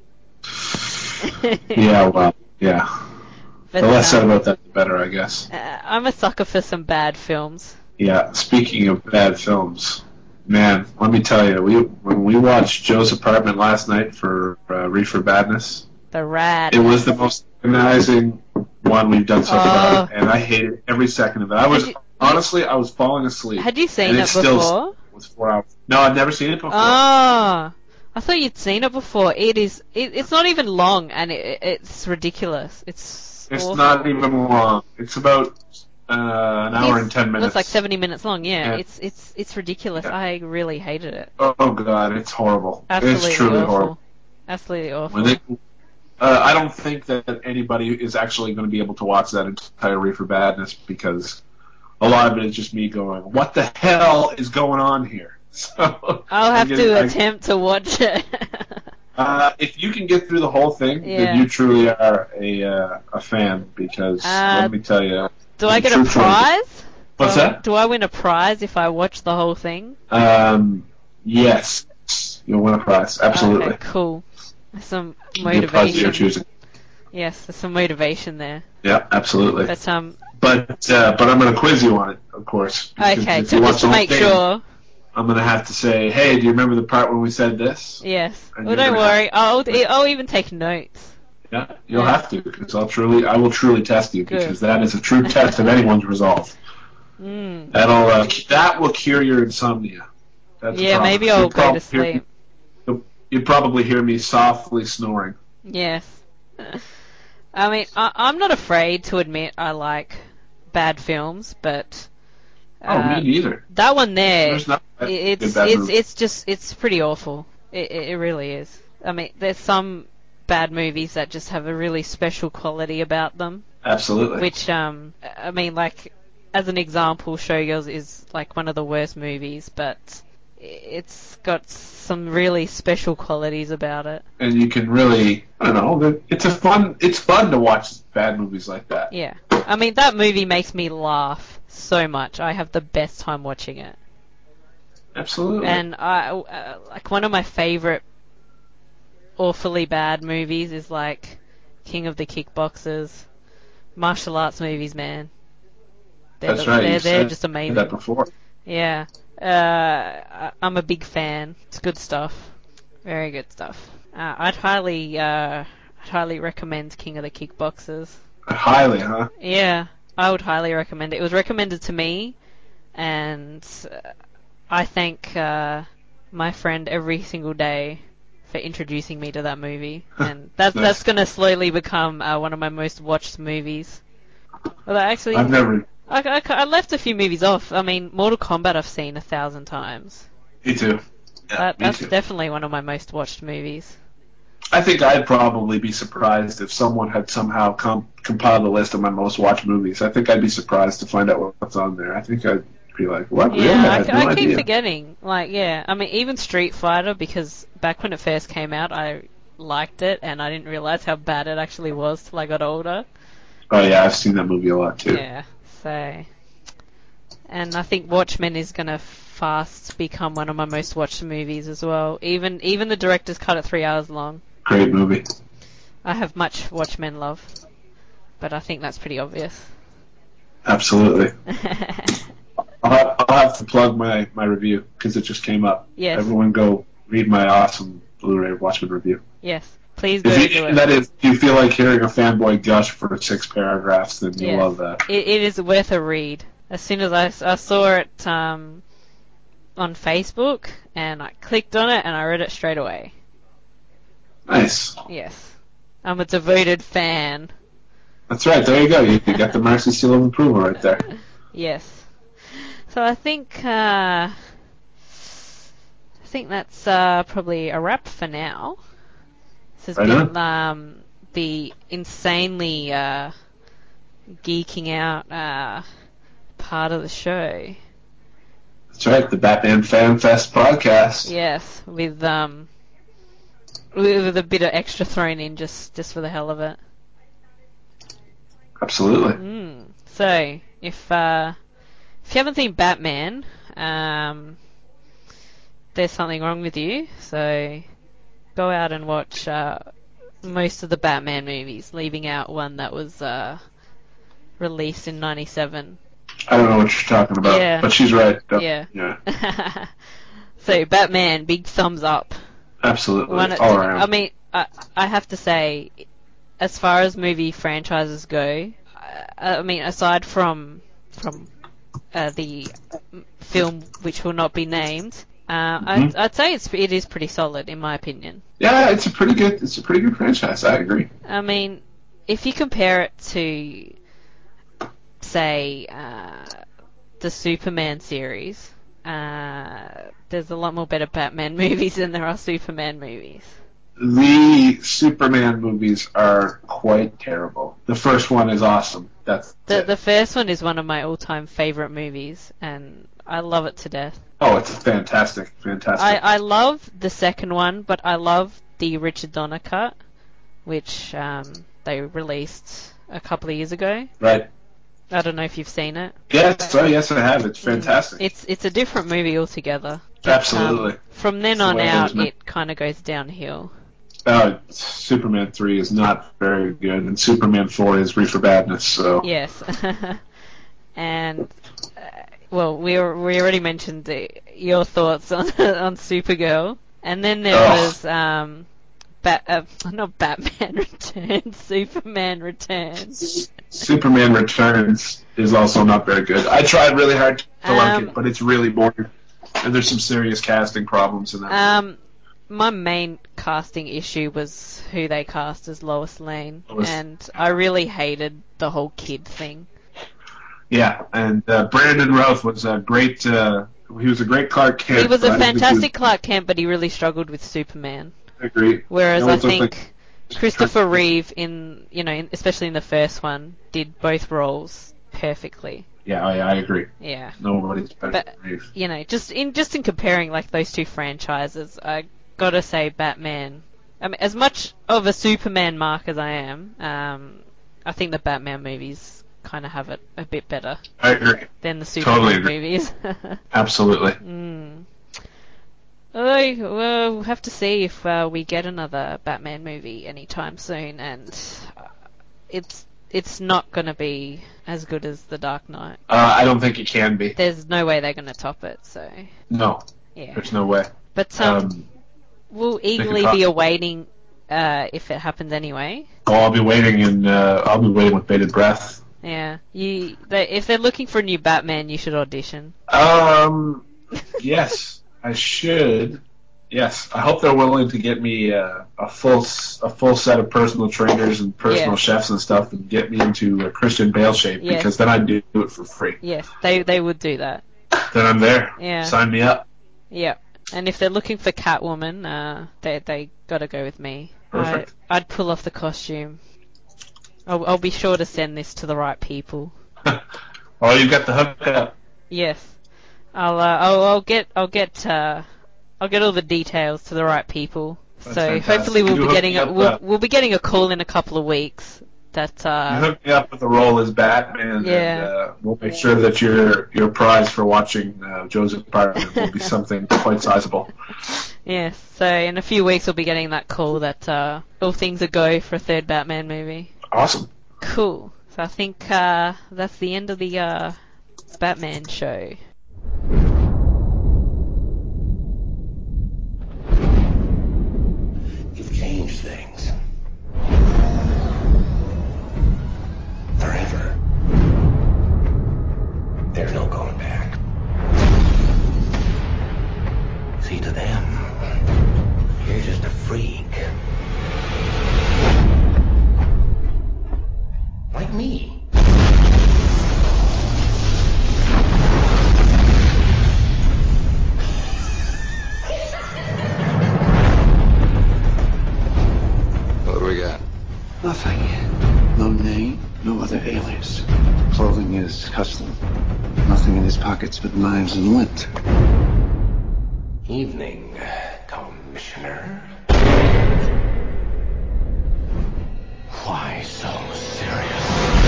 Yeah, well, yeah. But, the less um, said about that, the better, I guess. Uh, I'm a sucker for some bad films. Yeah, speaking of bad films, man, let me tell you, we when we watched Joe's Apartment last night for uh, Reefer Badness, The Rad. it was the most agonizing one we've done so Oh. far, and I hated every second of it. I was you- honestly, I was falling asleep. Had you seen and it still before? was four hours. No, I've never seen it before. Oh, I thought you'd seen it before. It is. It, it's not even long, and it, it's ridiculous. It's. It's awful. not even long. It's about uh, an hour It's- and ten minutes. It's like seventy minutes long. Yeah, Yeah. it's it's it's ridiculous. Yeah. I really hated it. Oh god, it's horrible. Absolutely it's truly awful. horrible. Absolutely awful. When they, uh, I don't think that anybody is actually going to be able to watch that entire Reefer Badness because a lot of it is just me going, "What the hell is going on here?" So I'll have I'm to getting- I- attempt to watch it. Uh, if you can get through the whole thing, Yeah. then you truly are a uh, a fan. Because Uh, let me tell you, Do I get a truthfully- prize? What's do I, that? Do I win a prize if I watch the whole thing? Um, yes, you'll win a prize. Absolutely. Okay, cool. There's some It'll be a prize of your motivation. choosing. Yes, there's some motivation there. Yeah, absolutely. But um, But uh, but I'm going to quiz you on it, of course. because okay, if you so watch just to the whole make thing, sure. I'm going to have to say, hey, do you remember the part when we said this? Yes. And Well, you're don't gonna worry. I'll I'll even take notes. Yeah, you'll Yeah. have to, because I'll truly, I will truly test you, Good. because that is a true test of anyone's resolve. Mm. That'll uh, that will cure your insomnia. That's a Yeah, promise. maybe I'll You'll go probably to hear- sleep. You'll, you'll probably hear me softly snoring. Yes. I mean, I, I'm not afraid to admit I like bad films, but Oh, uh, me neither. that one there, There's not i- it's good bad it's movie. it's just it's pretty awful. It, it it really is. I mean, there's some bad movies that just have a really special quality about them. Absolutely. Which um, I mean, like as an example, Showgirls is like one of the worst movies, but it's got some really special qualities about it. And you can really, I don't know, it's a fun, it's fun to watch bad movies like that. Yeah. I mean, that movie makes me laugh so much. I have the best time watching it. Absolutely. And I, uh, like one of my favorite awfully bad movies is like King of the Kickboxers, martial arts movies, man. They're That's the- right. They're, you they're said just amazing. that before. Yeah. Uh, I- I'm a big fan. It's good stuff. Very good stuff. Uh, I'd highly, uh, I'd highly recommend King of the Kickboxers. Highly, huh? Yeah, I would highly recommend it. It was recommended to me, and uh, I thank uh, my friend every single day for introducing me to that movie. And that's Nice. that's going to slowly become uh, one of my most watched movies. Well, actually, I've never. I, I, I left a few movies off. I mean, Mortal Kombat I've seen a thousand times. Me too. Yeah, That, me that's too. definitely one of my most watched movies. I think I'd probably be surprised if someone had somehow com- compiled a list of my most watched movies. I think I'd be surprised to find out what's on there. I think I'd be like, what? Yeah, really? I, I, had no I keep idea. forgetting. Like, yeah, I mean, even Street Fighter, because back when it first came out, I liked it, and I didn't realize how bad it actually was till I got older. Oh yeah, I've seen that movie a lot too. Yeah, so... And I think Watchmen is going to fast become one of my most watched movies as well. Even even the director's cut it three hours long. Great movie. I have much Watchmen love, but I think that's pretty obvious. Absolutely. I'll, have, I'll have to plug my, my review, because it just came up. Yes. Everyone go read my awesome Blu-ray Watchmen review. Yes, please go If do you, it. that is, if you feel like hearing a fanboy gush for six paragraphs, then you'll Yes. love that. It, it is worth a read. As soon as I, I saw it um, on Facebook, and I clicked on it, and I read it straight away. Nice. Yes. I'm a devoted fan. That's right, there you go. You got the Mercy Seal of Approval right there. Yes. So I think uh, I think that's uh, probably a wrap for now. This has Right been on. um, the insanely uh, geeking out uh, part of the show. That's right, the Batman Fan Fest podcast. Yes, with um, with, with a bit of extra thrown in just just for the hell of it. Absolutely. Mm. So if uh, if you haven't seen Batman, um, there's something wrong with you. So go out and watch uh, most of the Batman movies, leaving out one that was uh, released in ninety-seven. I don't know what you're talking about, Yeah. but she's right. Don't- Yeah. yeah. So Batman, big thumbs up. Absolutely. One- All around. I mean, I, I have to say, as far as movie franchises go, I, I mean, aside from from uh, the film which will not be named, uh, Mhm. I'd, I'd say it's it is pretty solid in my opinion. Yeah, it's a pretty good. It's a pretty good franchise. I agree. I mean, if you compare it to, say, uh, the Superman series, uh, there's a lot more better Batman movies than there are Superman movies. The Superman movies are quite terrible. The first one is awesome. That's The it. the first one is one of my all-time favorite movies, and I love it to death. Oh, it's fantastic, fantastic. I, I love the second one, but I love the Richard Donner cut, which um, they released a couple of years ago. Right. I don't know if you've seen it. Yes, oh yes, I have. It's fantastic. It's it's a different movie altogether. Absolutely. Um, from then It's the on way it out, is, man. it kind of goes downhill. Uh, Superman three is not very good, and Superman four is Reefer Badness. So Yes. And uh, well, we were, we already mentioned the, your thoughts on on Supergirl, and then there Oh. was um, Bat, uh, not Batman Returns, Superman Returns. Superman Returns is also not very good. I tried really hard to like Um, it, but it's really boring, and there's some serious casting problems in that. Um, my main casting issue was who they cast as Lois Lane, Lois. and I really hated the whole kid thing. Yeah, and uh, Brandon Routh was a great. Uh, he was a great Clark Kent. He was but a I didn't think he fantastic Clark Kent, but he really struggled with Superman. was- I agree. Whereas No I one looked think like- Christopher Reeve, in you know, in, especially in the first one, did both roles perfectly. Yeah, I, I agree. Yeah. Nobody's better But than Reeve. you know, just in just in comparing like those two franchises, I gotta say Batman. I mean, as much of a Superman mark as I am, um, I think the Batman movies kind of have it a bit better I agree. than the Totally Superman agree. movies. Absolutely. Mm. Although, well, we'll have to see if uh, we get another Batman movie anytime soon, and uh, it's it's not going to be as good as The Dark Knight. Uh, I don't think it can be. There's no way they're going to top it, so No. yeah. There's no way. But um, Um, we'll eagerly talk- be awaiting uh, if it happens anyway. oh, I'll be waiting, and uh, I'll be waiting with bated breath. Yeah, you. They, if they're looking for a new Batman, you should audition. Um, yes, I should. Yes, I hope they're willing to get me uh, a full s- a full set of personal trainers and personal Yeah. chefs and stuff, and get me into a Christian Bale shape, Yes. because then I'd do it for free. Yes, they they would do that. Then I'm there. Yeah. Sign me up. Yeah. And if they're looking for Catwoman, uh, they they gotta go with me. I, I'd pull off the costume. I'll, I'll be sure to send this to the right people. Oh, you've got the hookup. Yes, I'll uh, I'll, I'll get I'll get uh, I'll get all the details to the right people. That's so fantastic. hopefully we'll You be hook getting me a, up, we'll, uh, we'll be getting a call in a couple of weeks. That uh, You hook me up with the role as Batman, Yeah. and uh, we'll make sure that your your prize for watching uh, Joe's apartment will be something quite sizable. Yes, so in a few weeks we'll be getting that call that uh, all things are go for a third Batman movie. Awesome. Cool. So I think uh, that's the end of the uh, Batman show. You've changed things. Forever. There's no going back. See, to them, you're just a freak. Like me. What do we got? Nothing. No name, no other alias. Clothing is custom. Nothing in his pockets but knives and lint. Evening, Commissioner. Why so serious?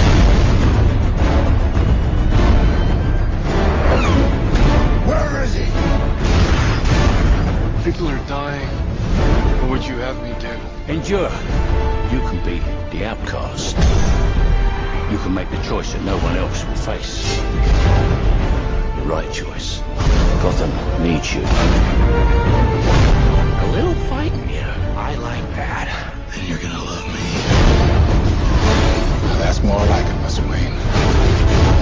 Where is he? People are dying. What would you have me do? Endure. You can be the outcast. You can make the choice that no one else will face. The right choice. Gotham needs you. A little fighting you. I like that. And you're gonna love me. Now that's more like it, Mister Wayne.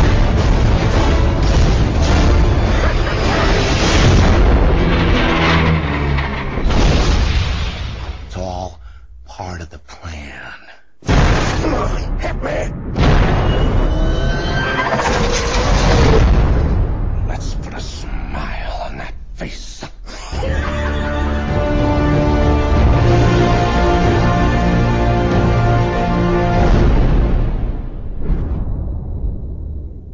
It's all part of the plan. Come on, hit me!